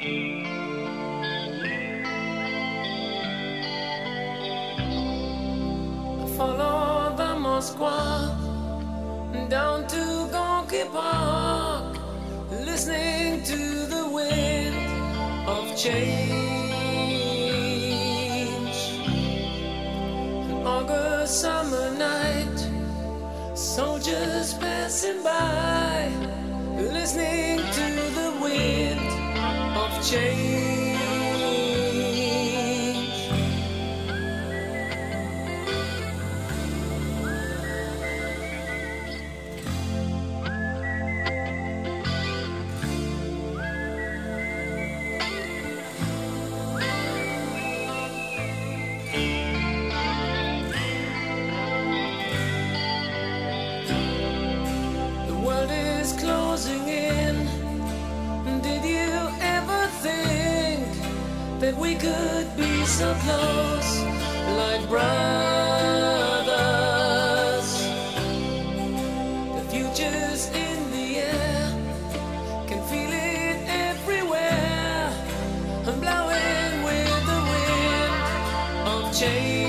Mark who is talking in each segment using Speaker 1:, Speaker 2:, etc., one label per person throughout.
Speaker 1: Follow the Moskva down to Gorky Park, listening to the wind of change. An August summer night, soldiers passing by, listening to the wind of change. Closing in. Did you ever think that we could be so close, like brothers? The future's in the air, can feel it everywhere. I'm blowing with the wind of change.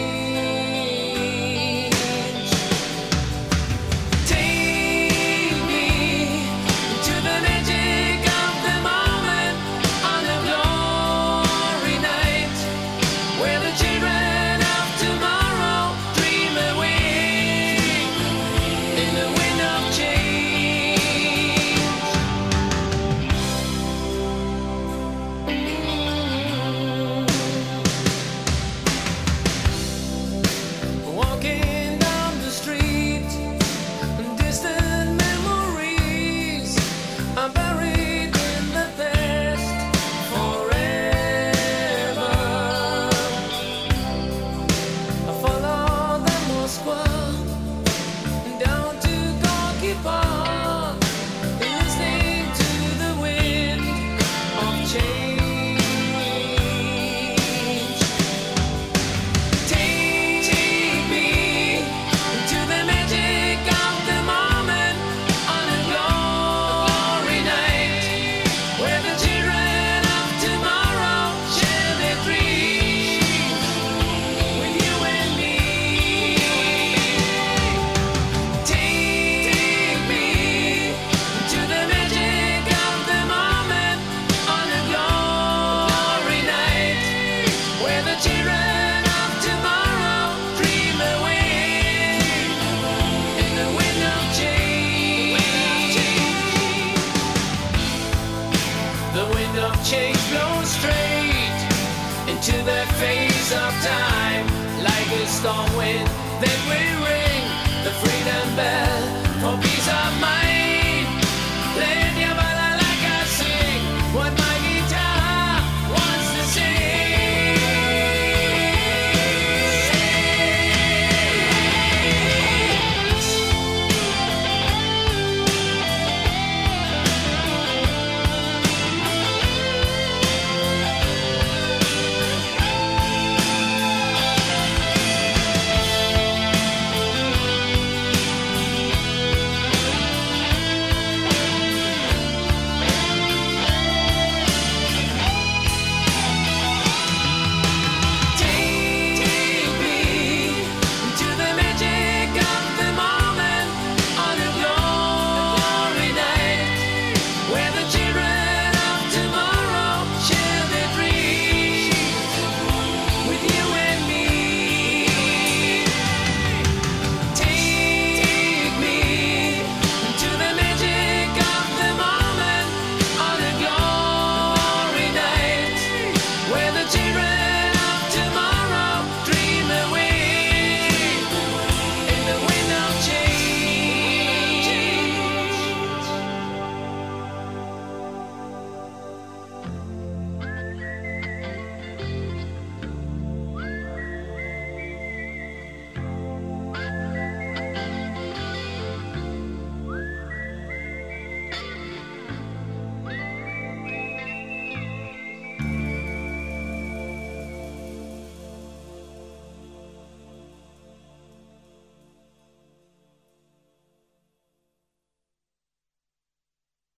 Speaker 1: Change blows straight into that phase of time, like a storm